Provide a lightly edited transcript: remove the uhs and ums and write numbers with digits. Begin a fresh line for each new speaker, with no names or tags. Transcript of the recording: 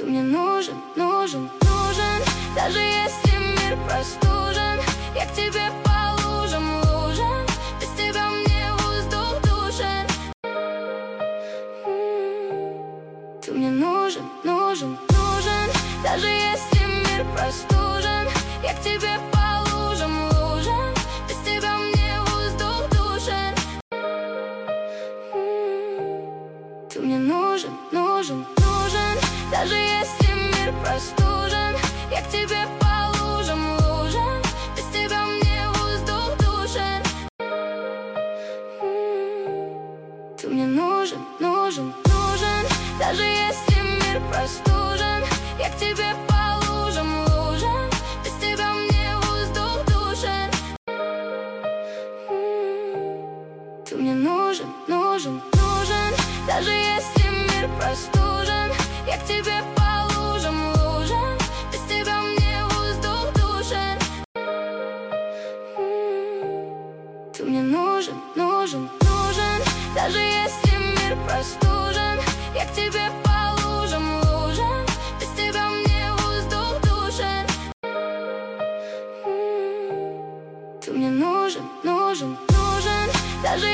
Ты мне нужен, нужен, нужен. Даже если мир простужен, я к тебе по лужам, лужам. Без тебя мне воздух душен. Ты мне нужен, нужен, нужен. Даже если мир простужен, я к тебе по лужам, лужам. Без тебя мне воздух душен. Ты мне нужен, нужен, нужен. Даже если мир простужен, я к тебе по лужам, лужам. Без тебя мне воздух душен. Ты мне нужен, нужен, нужен. Даже если мир простужен, я к тебе по лужам, лужам. Без тебя мне воздух душен. Ты мне нужен, нужен, нужен. Даже если мир простужен, я к тебе по лужам, лужам. Без тебя мне воздух душен. Ты мне нужен, нужен, нужен. Даже если мир простужен, я к тебе по